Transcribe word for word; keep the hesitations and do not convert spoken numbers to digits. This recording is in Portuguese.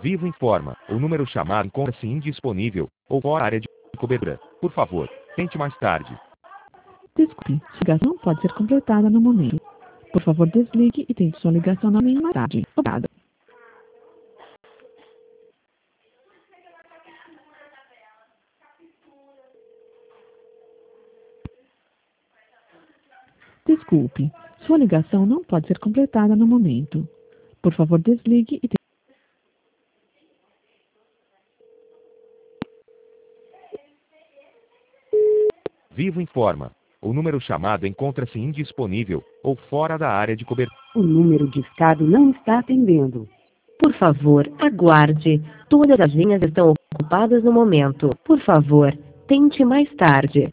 Vivo informa, o número chamado encontra-se indisponível, ou fora da área de cobertura. Por favor, tente mais tarde. Desculpe, sua ligação não pode ser completada no momento. Por favor, desligue e tente sua ligação novamente mais tarde. Obrigada. Desculpe, sua ligação não pode ser completada no momento. Por favor, desligue e tente... Vivo informa, o número chamado encontra-se indisponível, ou fora da área de cobertura. O número discado não está atendendo. Por favor, aguarde. Todas as linhas estão ocupadas no momento. Por favor, tente mais tarde.